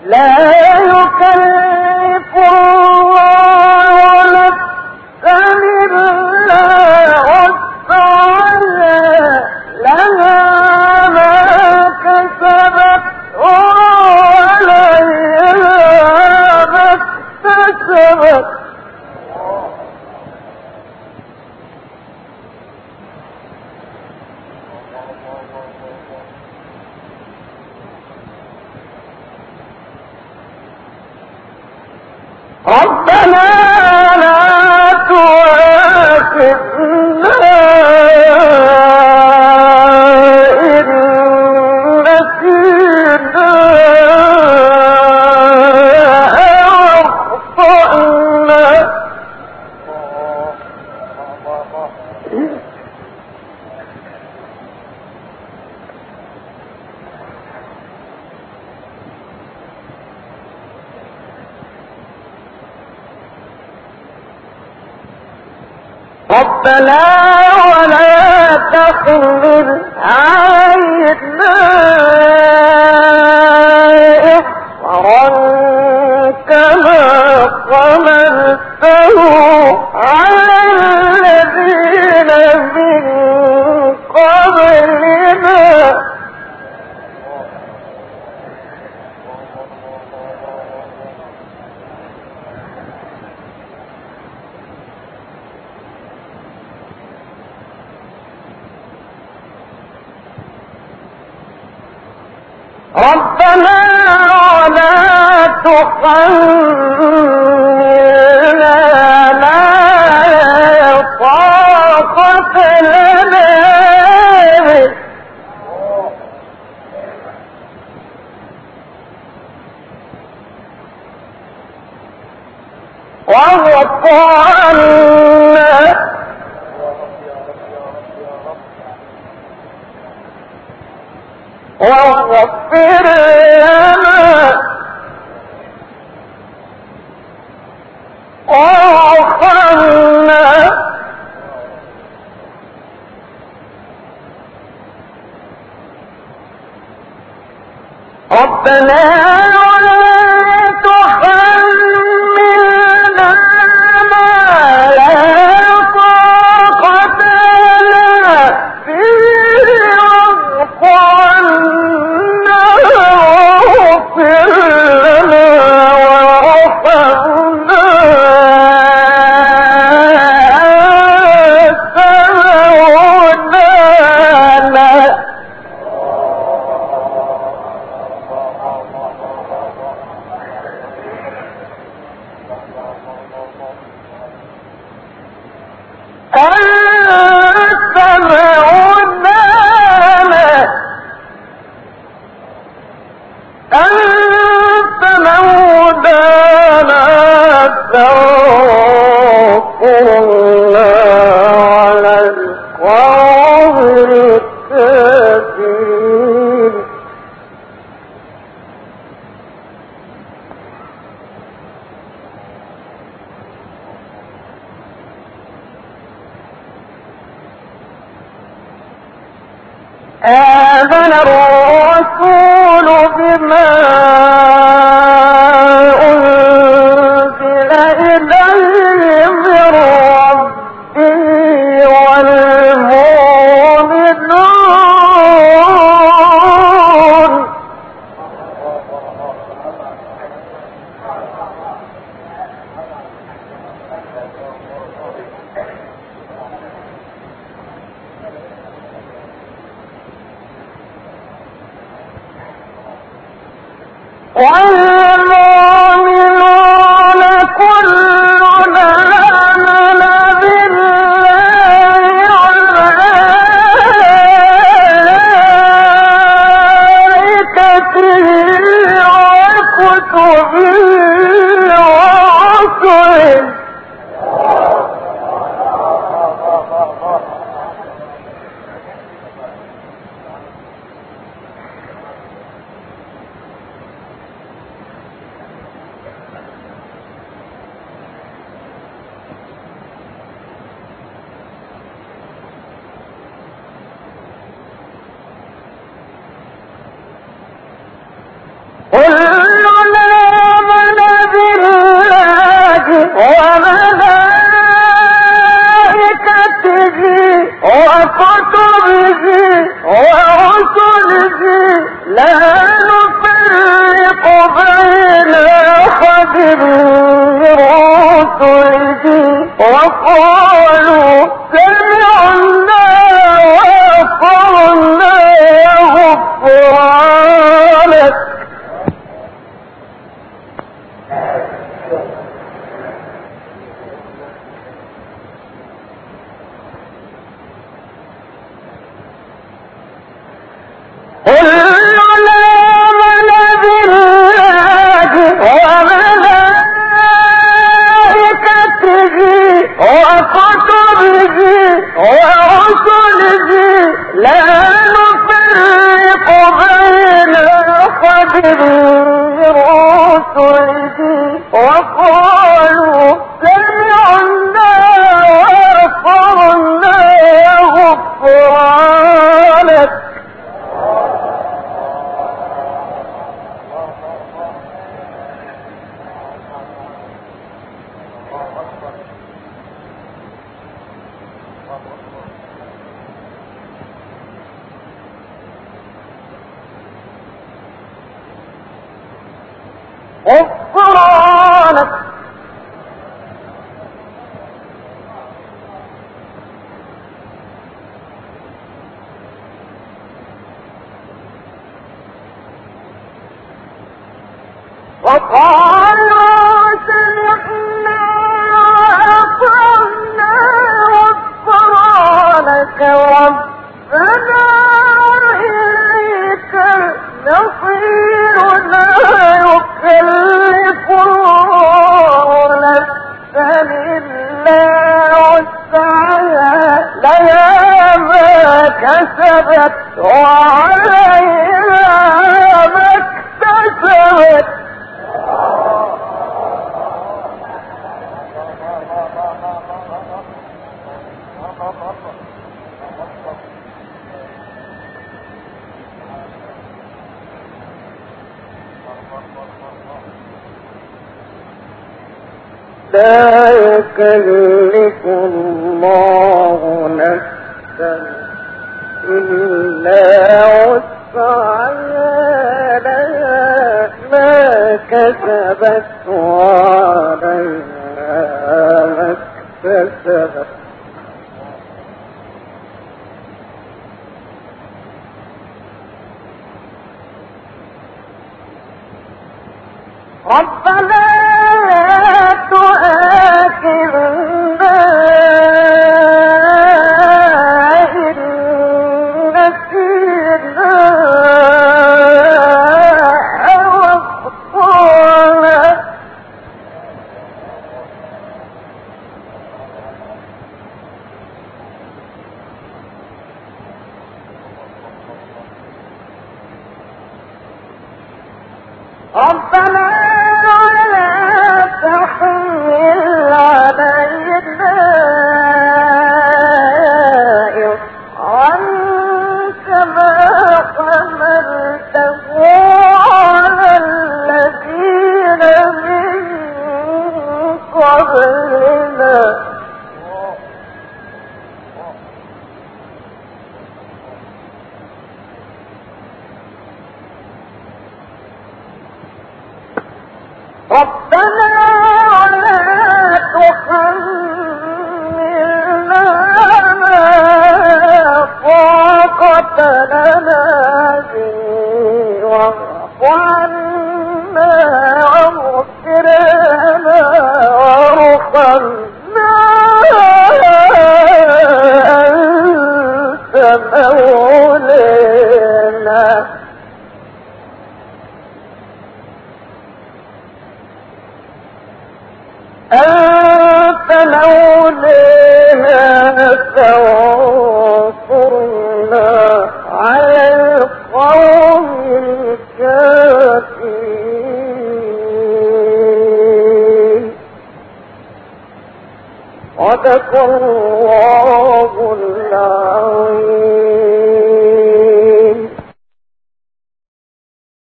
لا يكلف الله نفسا إلا وسعها لها ما كسبت وعليها ما اكتسبت ربنا لا تؤاخذنا إن نسينا أو أخطأنا ربنا ولا تحمل علينا إصرا كما حملته على الذين من قبلنا ربنا ولا تحملنا ما لا طاقة لنا به واعف عنا واغفر لنا وارحمنا ربنا ولا تحملنا ما لا طاقة لنا به واغفر لنا واغفر لنا وارحمنا أنت مولانا أنت مولانا أنت مولانا فانصرنا على القوم الكافرين آمن الرسول بما أنزل إليه من ربه والمؤمنون والمؤمنون كلنا آمن بالله وملائكته وكتبه ورسله وملائكته وكتبه ورسله لا نفرق بين أحد من رسله وقالوا سمعنا وأطعنا غفرانك. قل العلام بالله وملائكته وكتبه ورسله لا نفرق بين أحد من رسله وقالوا سمعنا وأطعنا غفرانك. غفرانك وقالوا سمعنا وأطعنا غفرانك ربنا إليك المصير لا يكلف الله نفسا إلا وسعها لها ما كسبت وعليها ما اكتسبت. لا يكلف الله نفسا إلا وسعها لها ما كسبت وعليها ما اكتسبت. ربنا لا تؤاخذنا إن نسينا أو أخطأنا. ربنا لا تحمل علينا إصرا كما حملته على الذين من قبلنا. ربنا لا تحملنا ما طاقة لنا به واعف عنا واغفر لنا وارحمنا أنت مولانا. أنت مولانا فانصرنا على القوم الكافرين. صدق الله